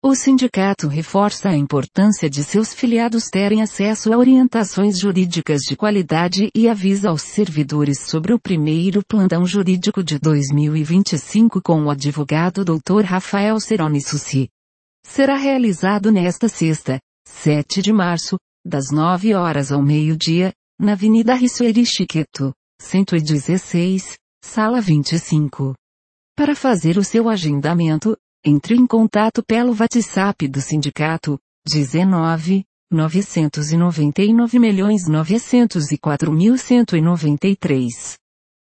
O sindicato reforça a importância de seus filiados terem acesso a orientações jurídicas de qualidade e avisa aos servidores sobre o primeiro plantão jurídico de 2025 com o advogado Dr. Rafael Ceroni Suci. Será realizado nesta sexta, 7 de março, das 9 horas ao meio-dia, na Avenida Rissueri Chiqueto, 116, Sala 25. Para fazer o seu agendamento, entre em contato pelo WhatsApp do sindicato, 19 999.904.193.